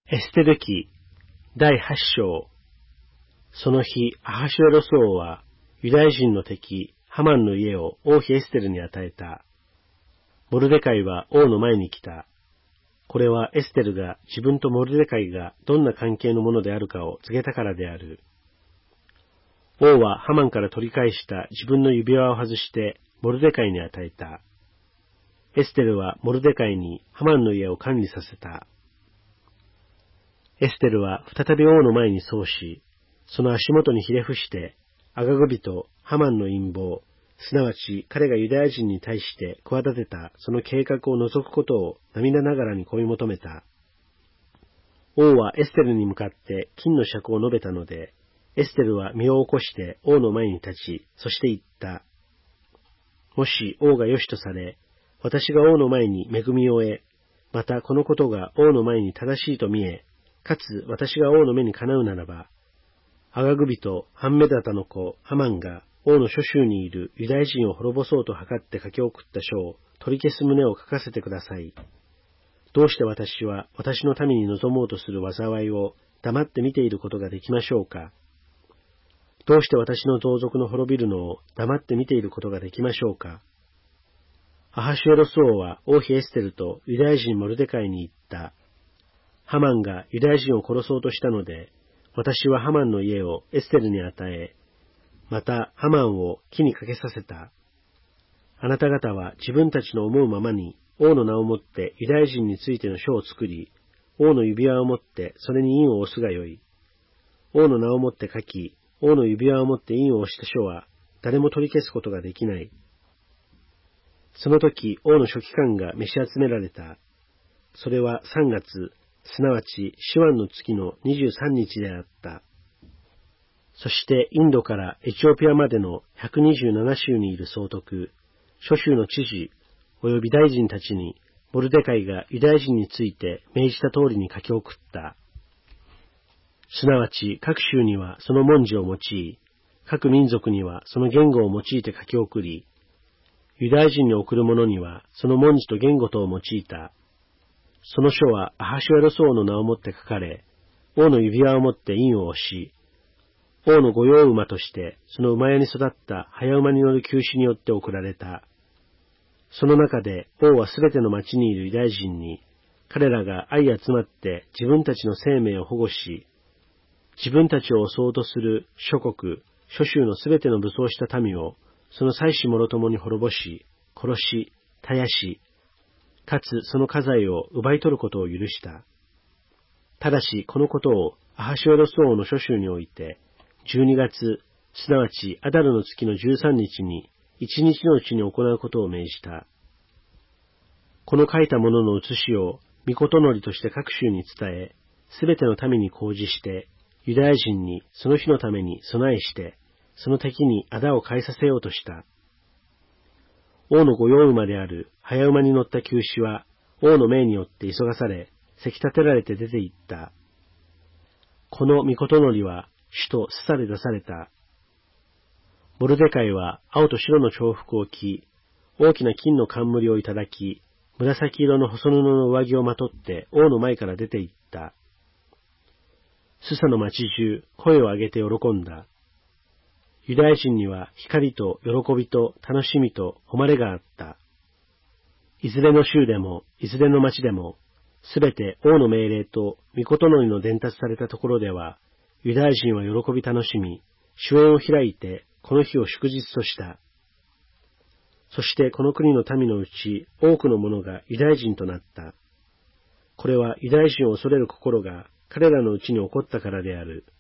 エステル記第8章。その日、アハシュエロス王はユダヤ人の敵ハマンの家を王妃エステルに与えた。モルデカイは王の前に来た。これはエステルが自分とモルデカイがどんな関係のものであるかを告げたからである。王はハマンから取り返した自分の指輪を外してモルデカイに与えた。エステルはモルデカイにハマンの家を管理させた。エステルは再び王の前に奏し、その足元にひれ伏して、アガグ人ハマンの陰謀、すなわち彼がユダヤ人に対して企てたその計画を除くことを涙ながらに恋求めた。王はエステルに向かって金の尺を述べたので、エステルは身を起こして王の前に立ち、そして言った。もし王が良しとされ、私が王の前に恵みを得、またこのことが王の前に正しいと見え、かつ私が王の目にかなうならば、アガグ人ハンメダタの子ハマンが王の諸州にいるユダヤ人を滅ぼそうと図って書き送った書を取り消す旨を書かせてください。どうして私は私の民に望もうとする災いを黙って見ていることができましょうか。どうして私の同族の滅びるのを黙って見ていることができましょうか。アハシュエロス王は王妃エステルとユダヤ人モルデカイに言った。ハマンがユダヤ人を殺そうとしたので、私はハマンの家をエステルに与え、またハマンを木にかけさせた。あなた方は自分たちの思うままに王の名をもってユダヤ人についての書を作り、王の指輪をもってそれに印を押すがよい。王の名をもって書き、王の指輪をもって印を押した書は誰も取り消すことができない。その時王の書記官が召し集められた。それは3月、すなわちシワンの月の23日であった。そしてインドからエチオピアまでの127州にいる総督、諸州の知事及び大臣たちにモルデカイがユダヤ人について命じた通りに書き送った。すなわち各州にはその文字を用い、各民族にはその言語を用いて書き送り、ユダヤ人に送る者にはその文字と言語とを用いた。その書はアハシュエロス王の名をもって書かれ、王の指輪をもって印を押し、王の御用馬としてその馬屋に育った早馬に乗る厩士によって送られた。その中で王はすべての町にいるユダヤ人に、彼らが相集まって自分たちの生命を保護し、自分たちを襲おうとする諸国、諸州のすべての武装した民を、その妻子もろともに滅ぼし、殺し、絶やし、かつその家財を奪い取ることを許した。ただしこのことをアハシュエロス王の諸州において、12月、すなわちアダルの月の13日に、1日のうちに行うことを命じた。この書いたものの写しを、御事のりとして各州に伝え、すべての民に公示して、ユダヤ人にその日のために備えして、その敵に仇を返させようとした。王の御用馬である早馬に乗った厩士は、王の命によって急がされ、せき立てられて出て行った。この御事のりは、首都スサで出された。モルデカイは青と白の重服を着、大きな金の冠をいただき、紫色の細布の上着をまとって王の前から出て行った。スサの町中、声を上げて喜んだ。ユダヤ人には光と喜びと楽しみと誉れがあった。いずれの州でも、いずれの町でも、すべて王の命令と御事のりの伝達されたところでは、ユダヤ人は喜び楽しみ、酒宴を開いて、この日を祝日とした。そしてこの国の民のうち多くの者がユダヤ人となった。これはユダヤ人を恐れる心が彼らのうちに起こったからである。